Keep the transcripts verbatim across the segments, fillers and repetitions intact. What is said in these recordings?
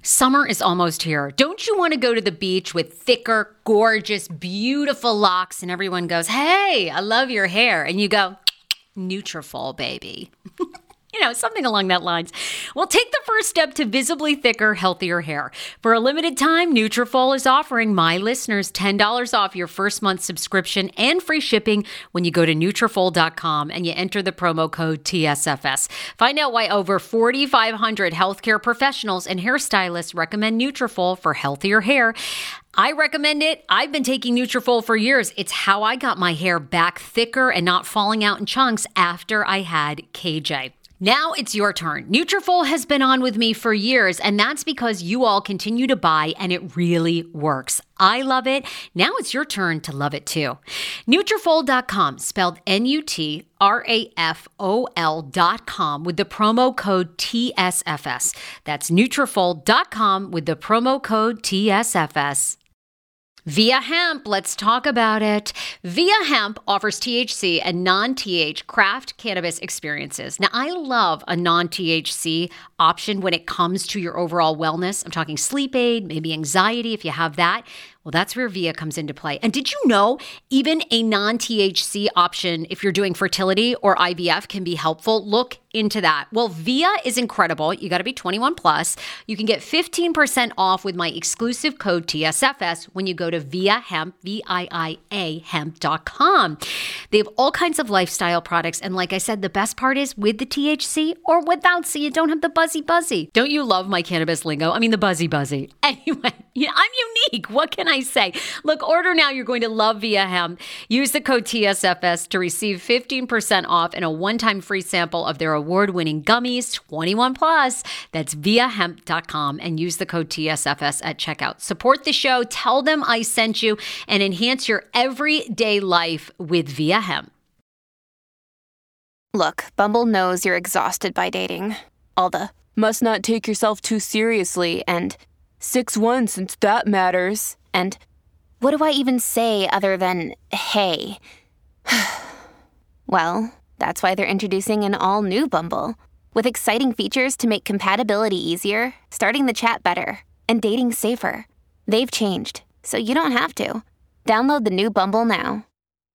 Summer is almost here. Don't you want to go to the beach with thicker, gorgeous, beautiful locks and everyone goes, "Hey, I love your hair." And you go, "Nutrafol, baby." You know, something along that lines. Well, take the first step to visibly thicker, healthier hair. For a limited time, Nutrafol is offering my listeners ten dollars off your first month subscription and free shipping when you go to Nutrafol dot com and you enter the promo code T S F S. Find out why over four thousand five hundred healthcare professionals and hairstylists recommend Nutrafol for healthier hair. I recommend it. I've been taking Nutrafol for years. It's how I got my hair back thicker and not falling out in chunks after I had K J. Now it's your turn. Nutrafol has been on with me for years, and that's because you all continue to buy, and it really works. I love it. Now it's your turn to love it too. Nutrafol dot com, spelled N U T R A F O L dot com with the promo code T S F S. That's Nutrafol dot com with the promo code T S F S. Via Hemp, let's talk about it. Via Hemp offers T H C and non-T H craft cannabis experiences. Now, I love a non-T H C option when it comes to your overall wellness. I'm talking sleep aid, maybe anxiety if you have that. Well, that's where Via comes into play. And did you know even a non-T H C option, if you're doing fertility or I V F, can be helpful? Look into that. Well, Via is incredible. You got to be twenty-one plus. You can get fifteen percent off with my exclusive code T S F S when you go to Via Hemp, V I I A, hemp dot com. They have all kinds of lifestyle products. And like I said, the best part is with the T H C or without, so you don't have the buzzy buzzy. Don't you love my cannabis lingo? I mean, the buzzy buzzy. Anyway, yeah, I'm unique. What can I say? Look, order now. You're going to love Via Hemp. Use the code T S F S to receive fifteen percent off and a one-time free sample of their award-winning gummies, twenty-one plus. That's Via Hemp dot com and use the code T S F S at checkout. Support the show. Tell them I sent you and enhance your everyday life with Via Hemp. Look, Bumble knows you're exhausted by dating. All the must not take yourself too seriously and six one since that matters. And what do I even say other than, hey? Well, that's why they're introducing an all-new Bumble with exciting features to make compatibility easier, starting the chat better, and dating safer. They've changed, so you don't have to. Download the new Bumble now.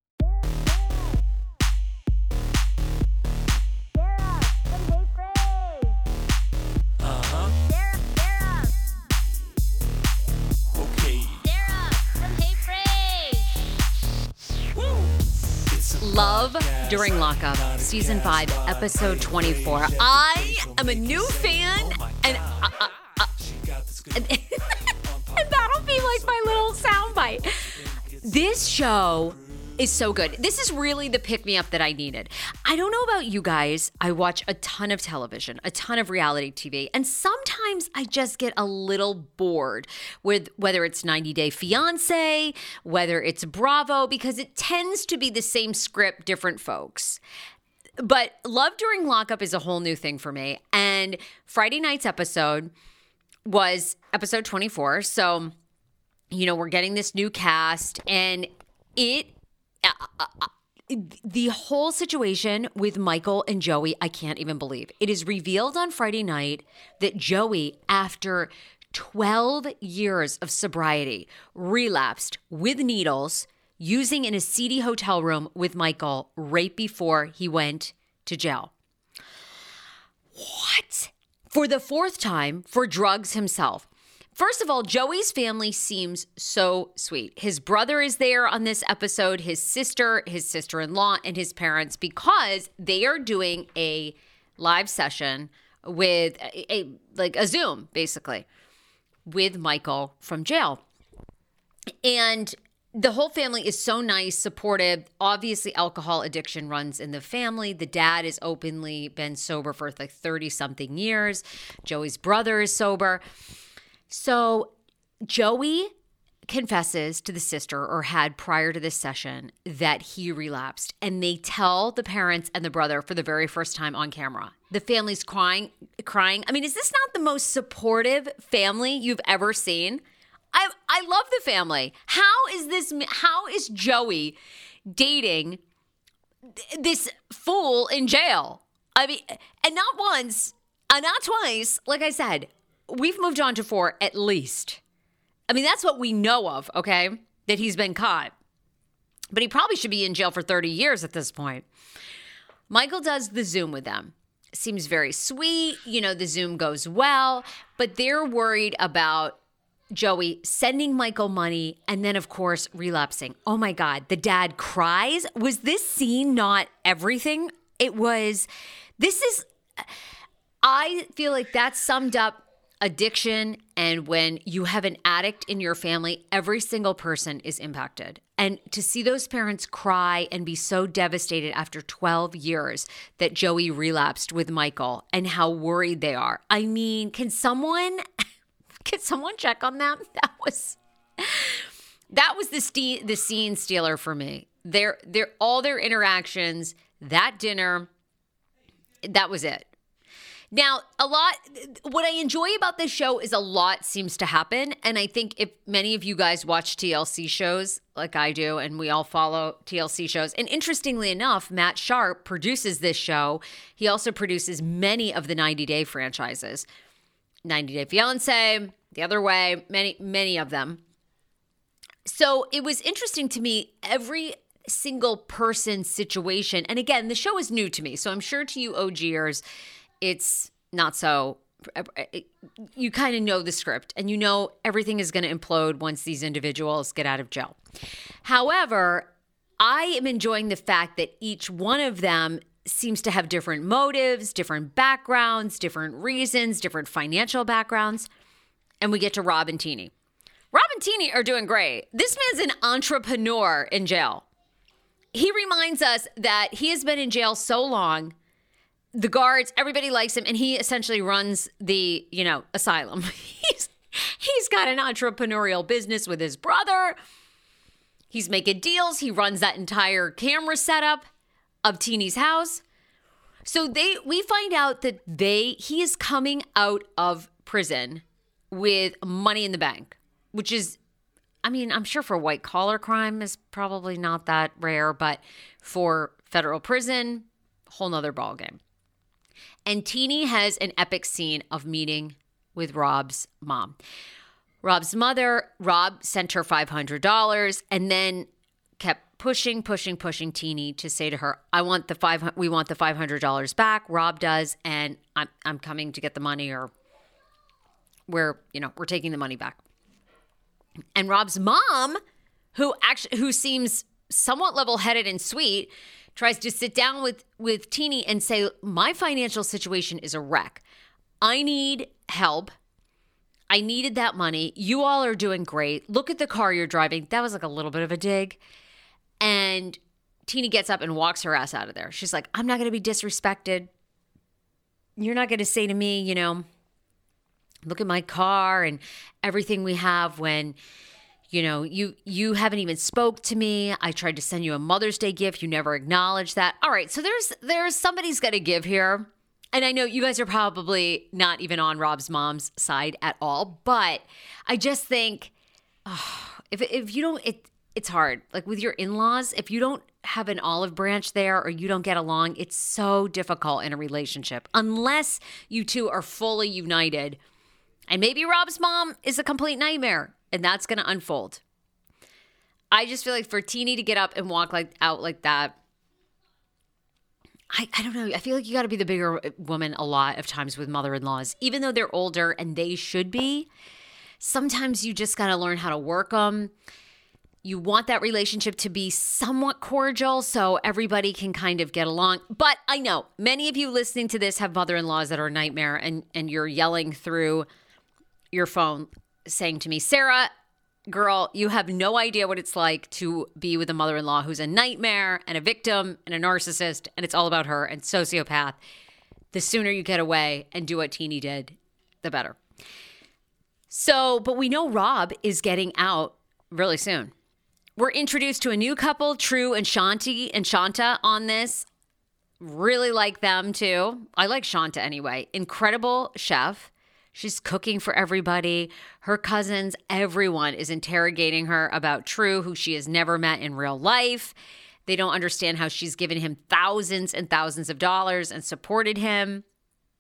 Love During Lockup, Season five, Episode twenty-four. I am a new fan, and, uh, uh, uh, and, and that'll be like my little soundbite. This show is so good. This is really the pick-me-up that I needed. I don't know about you guys. I watch a ton of television, a ton of reality T V, and sometimes I just get a little bored with whether it's ninety day fiancé, whether it's Bravo, because it tends to be the same script, different folks. But Love During Lockup is a whole new thing for me. And Friday night's episode was episode twenty-four. So, you know, we're getting this new cast, and it Uh, uh, the whole situation with Michael and Joey, I can't even believe. It is revealed on Friday night that Joey, after twelve years of sobriety, relapsed with needles using in a seedy hotel room with Michael right before he went to jail. What? For the fourth time, for drugs himself. First of all, Joey's family seems so sweet. His brother is there on this episode, his sister, his sister-in-law, and his parents, because they are doing a live session with a, a like a Zoom, basically, with Michael from jail. And the whole family is so nice, supportive. Obviously, alcohol addiction runs in the family. The dad has openly been sober for like thirty-something years. Joey's brother is sober. So Joey confesses to the sister, or had prior to this session, that he relapsed. And they tell the parents and the brother for the very first time on camera. The family's crying, crying. I mean, is this not the most supportive family you've ever seen? I I love the family. How is this, how is Joey dating this fool in jail? I mean, and not once, and not twice, like I said, we've moved on to four at least. I mean, that's what we know of, okay, that he's been caught. But he probably should be in jail for thirty years at this point. Michael does the Zoom with them. Seems very sweet. You know, the Zoom goes well, but they're worried about Joey sending Michael money and then, of course, relapsing. Oh my God, the dad cries. Was this scene not everything? It was, this is, I feel like that summed up addiction. And when you have an addict in your family, every single person is impacted. And to see those parents cry and be so devastated after twelve years that Joey relapsed with Michael and how worried they are. I mean, can someone... Can someone check on them? That was that was the ste- the scene stealer for me. Their their all their interactions, that dinner, that was it. Now, a lot what I enjoy about this show is a lot seems to happen, and I think if many of you guys watch T L C shows like I do, and we all follow T L C shows, and interestingly enough, Matt Sharp produces this show. He also produces many of the ninety Day franchises. ninety Day Fiancé, The Other Way, many, many of them. So it was interesting to me, every single person situation. And again, the show is new to me. So I'm sure to you OGers, it's not so, you kind of know the script and you know everything is going to implode once these individuals get out of jail. However, I am enjoying the fact that each one of them seems to have different motives, different backgrounds, different reasons, different financial backgrounds. And we get to Rob and Teeny. Rob and Teeny are doing great. This man's an entrepreneur in jail. He reminds us that he has been in jail so long, the guards, everybody likes him, and he essentially runs the, you know, asylum. He's he's got an entrepreneurial business with his brother. He's making deals. He runs that entire camera setup of Teeny's house. So they we find out that they he is coming out of prison with money in the bank, which is, I mean, I'm sure for white collar crime is probably not that rare, but for federal prison, whole nother ballgame. And Teeny has an epic scene of meeting with Rob's mom. Rob's mother, Rob sent her five hundred dollars and then kept pushing, pushing, pushing Teeny to say to her, I want the five, we want the five hundred dollars back. Rob does. And I'm, I'm coming to get the money, or we're, you know, we're taking the money back. And Rob's mom, who actually, who seems somewhat level-headed and sweet, tries to sit down with, with Teeny and say, my financial situation is a wreck. I need help. I needed that money. You all are doing great. Look at the car you're driving. That was like a little bit of a dig. And Teeny gets up and walks her ass out of there. She's like, I'm not going to be disrespected. You're not going to say to me, you know, look at my car and everything we have when, you know, you you haven't even spoke to me. I tried to send you a Mother's Day gift. You never acknowledged that. All right, so there's there's somebody's got to give here. And I know you guys are probably not even on Rob's mom's side at all, but I just think oh, if if you don't, it it's hard. Like with your in-laws, if you don't have an olive branch there or you don't get along, it's so difficult in a relationship unless you two are fully united. And maybe Rob's mom is a complete nightmare, and that's going to unfold. I just feel like for Teeny to get up and walk like out like that, I, I don't know. I feel like you got to be the bigger woman a lot of times with mother-in-laws. Even though they're older and they should be, sometimes you just got to learn how to work them. You want that relationship to be somewhat cordial so everybody can kind of get along. But I know many of you listening to this have mother-in-laws that are a nightmare, and, and you're yelling through your phone saying to me, Sarah, girl, you have no idea what it's like to be with a mother-in-law who's a nightmare and a victim and a narcissist, and it's all about her and sociopath. The sooner you get away and do what Teeny did, the better. So, but we know Rob is getting out really soon. We're introduced to a new couple, True and Shanti and Shanta on this. Really like them too. I like Shanta anyway. Incredible chef. She's cooking for everybody. Her cousins, everyone is interrogating her about True, who she has never met in real life. They don't understand how she's given him thousands and thousands of dollars and supported him.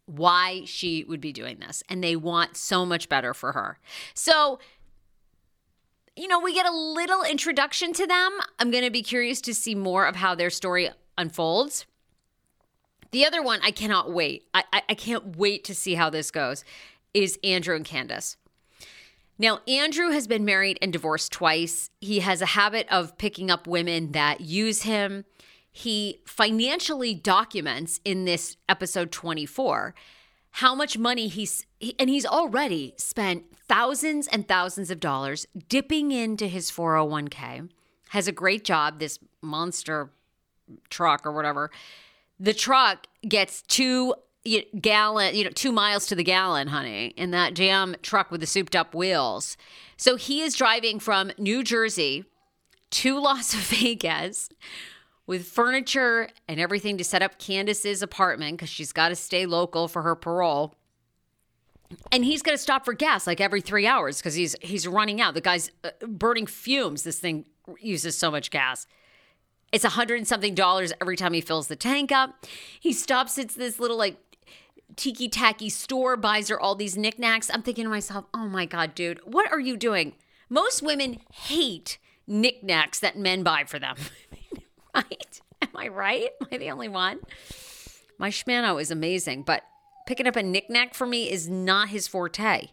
why she would be doing this. And they want so much better for her. So, you know, we get a little introduction to them. I'm going to be curious to see more of how their story unfolds. The other one, I cannot wait. I, I, I can't wait to see how this goes, is Andrew and Candace. Now, Andrew has been married and divorced twice. He has a habit of picking up women that use him. He financially documents in this episode twenty-four how much money he's, he, and he's already spent thousands and thousands of dollars dipping into his four oh one k. Has a great job, this monster truck or whatever. The truck gets two gallon, you know, two miles to the gallon, honey, in that damn truck with the souped up wheels. So he is driving from New Jersey to Las Vegas with furniture and everything to set up Candace's apartment because she's got to stay local for her parole. And he's going to stop for gas like every three hours because he's he's running out. The guy's uh, burning fumes. This thing uses so much gas. It's a hundred and something dollars every time he fills the tank up. He stops at this little like tiki-tacky store, buys her all these knickknacks. I'm thinking to myself, oh my God, dude, what are you doing? Most women hate knickknacks that men buy for them. Right? Am I right? Am I the only one? My schmano is amazing, but picking up a knickknack for me is not his forte.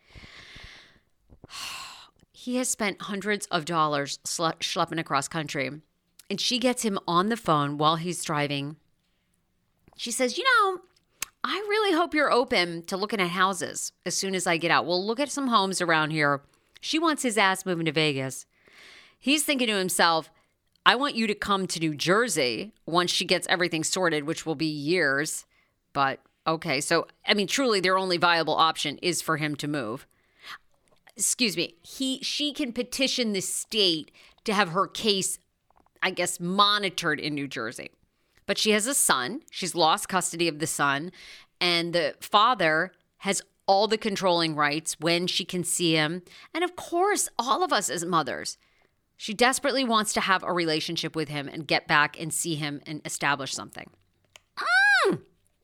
He has spent hundreds of dollars sle- schlepping across country, and she gets him on the phone while he's driving. She says, you know, I really hope you're open to looking at houses as soon as I get out. We'll look at some homes around here. She wants his ass moving to Vegas. He's thinking to himself, I want you to come to New Jersey once she gets everything sorted, which will be years. But okay, so, I mean, truly their only viable option is for him to move. Excuse me. He, she can petition the state to have her case, I guess, monitored in New Jersey. But she has a son. She's lost custody of the son. And the father has all the controlling rights when she can see him. And of course, all of us as mothers, she desperately wants to have a relationship with him and get back and see him and establish something. Mm.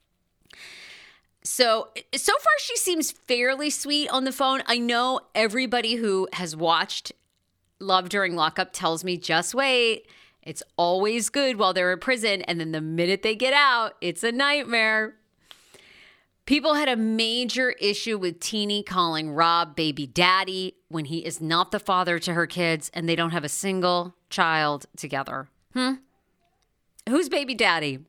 So, so far she seems fairly sweet on the phone. I know everybody who has watched Love During Lockup tells me, just wait. It's always good while they're in prison. And then the minute they get out, it's a nightmare. People had a major issue with Teenie calling Rob baby daddy when he is not the father to her kids and they don't have a single child together. Hmm? Who's baby daddy?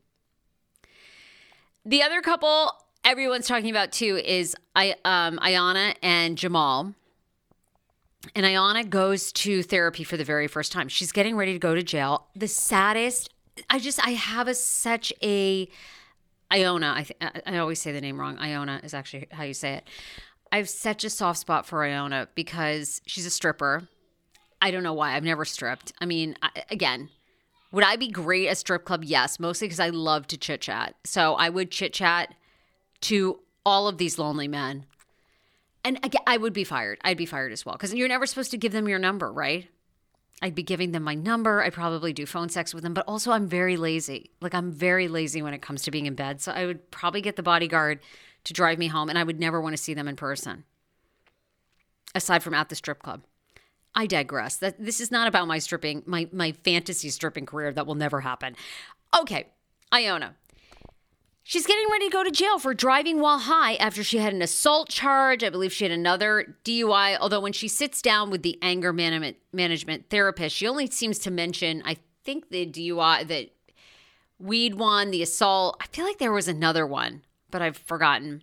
The other couple everyone's talking about too is I, um, Ayana and Jamal. And Ayana goes to therapy for the very first time. She's getting ready to go to jail. The saddest, I just, I have a such a... Iona, I, th- I always say the name wrong. Iona is actually how you say it. I have such a soft spot for Iona because she's a stripper. I don't know why. I've never stripped. I mean, I, again, would I be great at strip club? Yes, mostly because I love to chit chat. So I would chit chat to all of these lonely men. And again, I would be fired. I'd be fired as well because you're never supposed to give them your number, right? I'd be giving them my number. I'd probably do phone sex with them. But also I'm very lazy. Like I'm very lazy when it comes to being in bed. So I would probably get the bodyguard to drive me home and I would never want to see them in person. Aside from at the strip club. I digress. That This is not about my stripping, my, my fantasy stripping career that will never happen. Okay, Iona. She's getting ready to go to jail for driving while high after she had an assault charge. I believe she had another D U I, although when she sits down with the anger management, management therapist, she only seems to mention, I think, the D U I, the weed one, the assault. I feel like there was another one, but I've forgotten.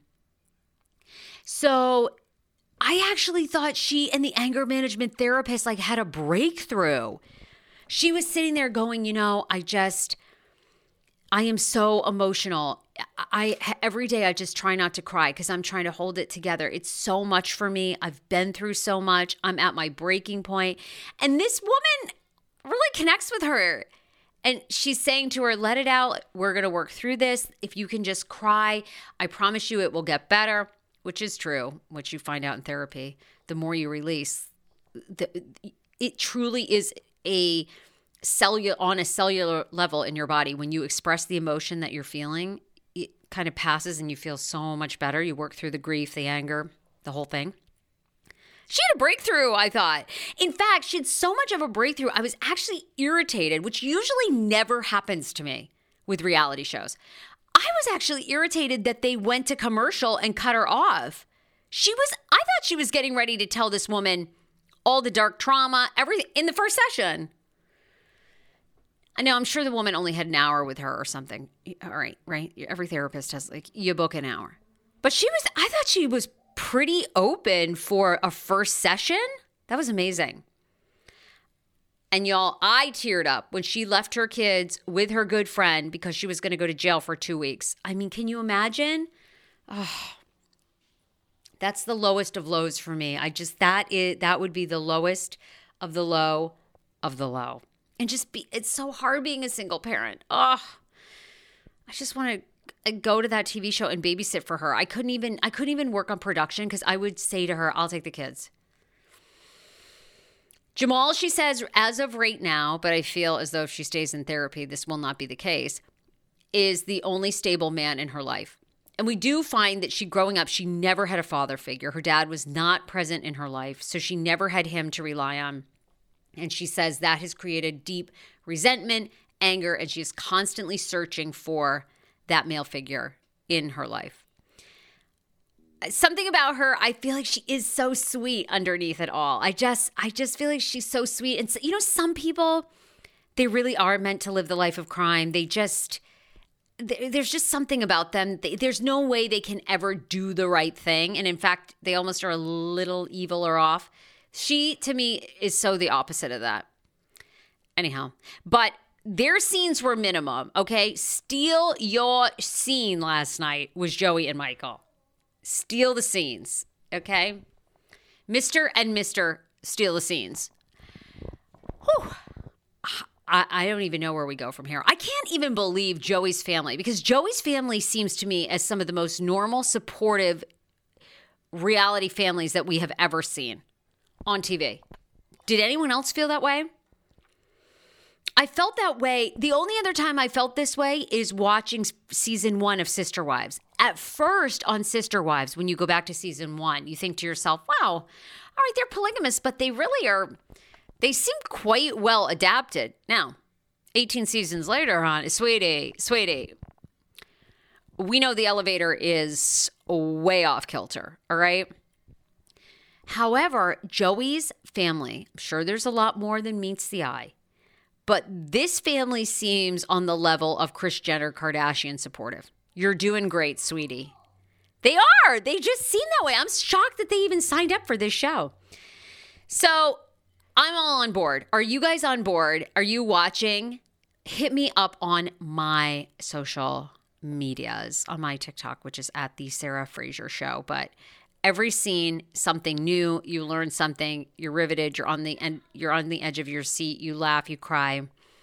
So I actually thought she and the anger management therapist like had a breakthrough. She was sitting there going, you know, I just... I am so emotional. I every day I just try not to cry because I'm trying to hold it together. It's so much for me. I've been through so much. I'm at my breaking point. And this woman really connects with her. And she's saying to her, let it out. We're going to work through this. If you can just cry, I promise you it will get better, which is true, which you find out in therapy. The more you release, the, it truly is a... cellular on a cellular level in your body. When you express the emotion that you're feeling, it kind of passes and you feel so much better. You work through the grief, the anger, the whole thing. She had a breakthrough, I thought. In fact, she had so much of a breakthrough, I was actually irritated, which usually never happens to me with reality shows. I was actually irritated that they went to commercial and cut her off. She was, I thought she was getting ready to tell this woman all the dark trauma, everything in the first session. I know, I'm sure the woman only had an hour with her or something. All right, right? Every therapist has, like, you book an hour. But she was, I thought she was pretty open for a first session. That was amazing. And y'all, I teared up when she left her kids with her good friend because she was going to go to jail for two weeks. I mean, can you imagine? Oh, that's the lowest of lows for me. I just, that is, that would be the lowest of the low of the low. And just be, it's so hard being a single parent. Oh, I just want to go to that T V show and babysit for her. I couldn't even, I couldn't even work on production because I would say to her, I'll take the kids. Jamal, she says, as of right now, but I feel as though if she stays in therapy, this will not be the case, is the only stable man in her life. And we do find that she, growing up, she never had a father figure. Her dad was not present in her life, so she never had him to rely on. And she says that has created deep resentment, anger, and she is constantly searching for that male figure in her life. Something about her, I feel like she is so sweet underneath it all. I just, I just feel like she's so sweet. And so, you know, some people, they really are meant to live the life of crime. They just, there's just something about them. There's no way they can ever do the right thing. And in fact, they almost are a little evil or off. She, to me, is so the opposite of that. Anyhow, but their scenes were minimum, okay? Steal your scene last night was Joey and Michael. Steal the scenes, okay? Mister and Mister steal the scenes. Whew. I, I don't even know where we go from here. I can't even believe Joey's family, because Joey's family seems to me as some of the most normal, supportive reality families that we have ever seen on T V. Did anyone else feel that way? I felt that way. The only other time I felt this way is watching season one of Sister Wives. At first on Sister Wives, when you go back to season one, you think to yourself, wow, all right, they're polygamous, but they really are, they seem quite well adapted. Now, eighteen seasons later on, sweetie, sweetie, we know the elevator is way off kilter, all right? However, Joey's family, I'm sure there's a lot more than meets the eye, but this family seems on the level of Kris Jenner Kardashian supportive. You're doing great, sweetie. They are. They just seem that way. I'm shocked that they even signed up for this show. So I'm all on board. Are you guys on board? Are you watching? Hit me up on my social medias, on my TikTok, which is at the Sarah Fraser Show. But every scene, something new. You learn something. You're riveted. You're on the end. You're on the edge of your seat. You laugh. You cry.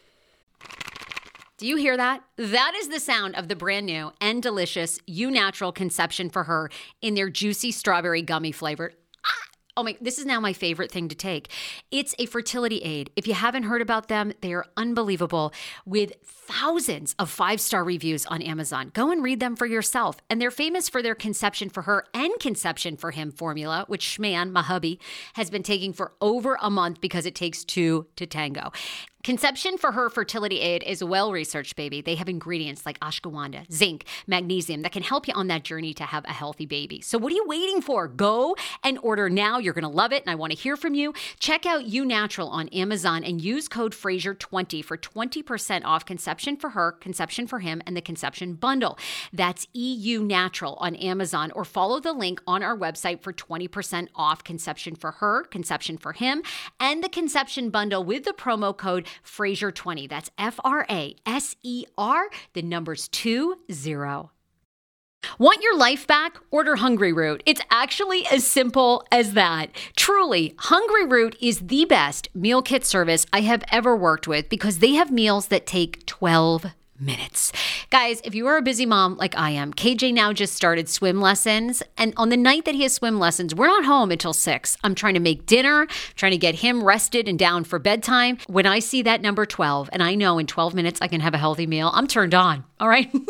Do you hear that? That is the sound of the brand new and delicious Eu Natural Conception for Her in their juicy strawberry gummy flavored. Ah! Oh my, this is now my favorite thing to take. It's a fertility aid. If you haven't heard about them, they are unbelievable with thousands of five-star reviews on Amazon. Go and read them for yourself. And they're famous for their Conception for Her and Conception for Him formula, which Schman, my hubby, has been taking for over a month because it takes two to tango. Conception for Her fertility aid is well-researched, baby. They have ingredients like ashwagandha, zinc, magnesium that can help you on that journey to have a healthy baby. So what are you waiting for? Go and order now. You're going to love it, and I want to hear from you. Check out Eu Natural on Amazon and use code Fraser twenty for twenty percent off Conception for Her, Conception for Him, and the Conception Bundle. That's E U Natural on Amazon, or follow the link on our website for twenty percent off Conception for Her, Conception for Him, and the Conception Bundle with the promo code Fraser twenty. That's F R A S E R, the numbers two zero. Want your life back? Order Hungryroot. It's actually as simple as that. Truly, Hungryroot is the best meal kit service I have ever worked with because they have meals that take twelve minutes. Guys, if you are a busy mom like I am, K J now just started swim lessons. And on the night that he has swim lessons, we're not home until six. I'm trying to make dinner, trying to get him rested and down for bedtime. When I see that number twelve, and I know in twelve minutes I can have a healthy meal, I'm turned on. All right.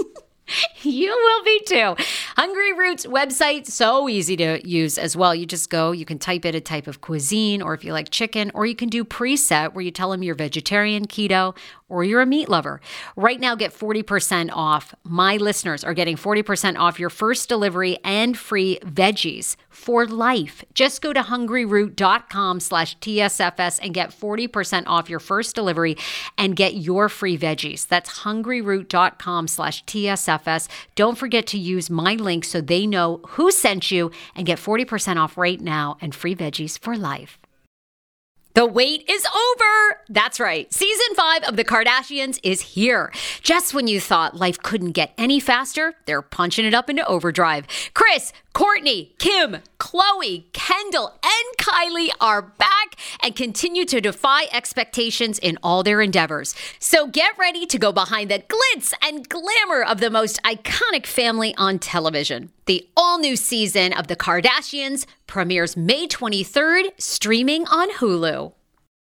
You will be too. Hungry Roots website, so easy to use as well. You just go, you can type in a type of cuisine, or if you like chicken, or you can do preset where you tell them you're vegetarian, keto, or you're a meat lover. Right now, get forty percent off. My listeners are getting forty percent off your first delivery and free veggies for life. Just go to hungryroot.com slash TSFS and get forty percent off your first delivery and get your free veggies. That's hungryroot.com slash TSFS. Don't forget to use my link so they know who sent you and get forty percent off right now and free veggies for life. The wait is over. That's right. Season five of The Kardashians is here. Just when you thought life couldn't get any faster, they're punching it up into overdrive. Kris, Kourtney, Kim, Khloé, Kendall, and Kylie are back and continue to defy expectations in all their endeavors. So get ready to go behind the glitz and glamour of the most iconic family on television. The all-new season of The Kardashians premieres May twenty-third, streaming on Hulu.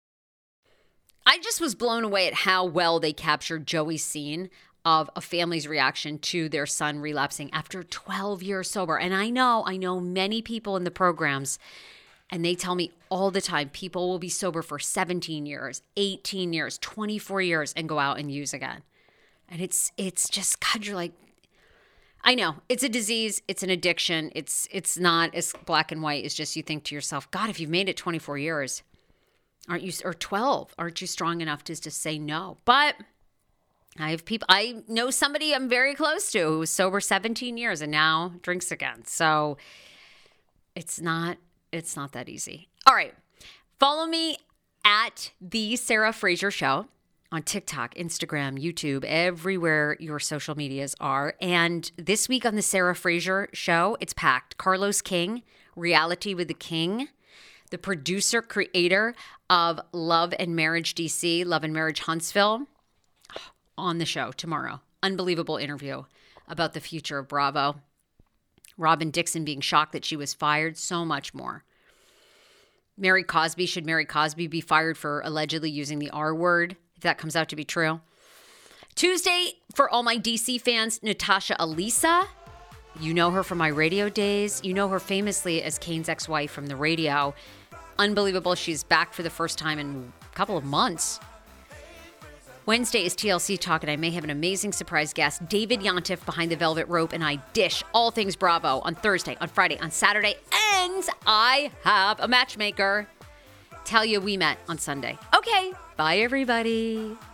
I just was blown away at how well they captured Joey's scene of a family's reaction to their son relapsing after twelve years sober. And I know, I know many people in the programs, and they tell me all the time, people will be sober for seventeen years, eighteen years, twenty-four years, and go out and use again. And it's it's just, God, you're like, I know, it's a disease, it's an addiction, it's it's not as black and white. It's just you think to yourself, God, if you've made it twenty-four years, aren't you, or twelve, aren't you strong enough to just say no? But I have people, I know somebody I'm very close to who was sober seventeen years and now drinks again. So it's not, it's not that easy. All right. Follow me at The Sarah Fraser Show on TikTok, Instagram, YouTube, everywhere your social medias are. And this week on The Sarah Fraser Show, it's packed. Carlos King, Reality with the King, the producer, creator of Love and Marriage D C, Love and Marriage Huntsville, on the show tomorrow. Unbelievable interview about the future of Bravo. Robin Dixon being shocked that she was fired, so much more. Mary Cosby, should Mary Cosby be fired for allegedly using the R word, if that comes out to be true? Tuesday, for all my D C fans, Natasha Elisa. You know her from my radio days. You know her famously as Kane's ex-wife from the radio. Unbelievable. She's back for the first time in a couple of months. Wednesday is T L C Talk, and I may have an amazing surprise guest, David Yontef behind the velvet rope, and I dish all things Bravo on Thursday, on Friday, on Saturday, and I have a matchmaker. Tell you we met on Sunday. Okay, bye everybody.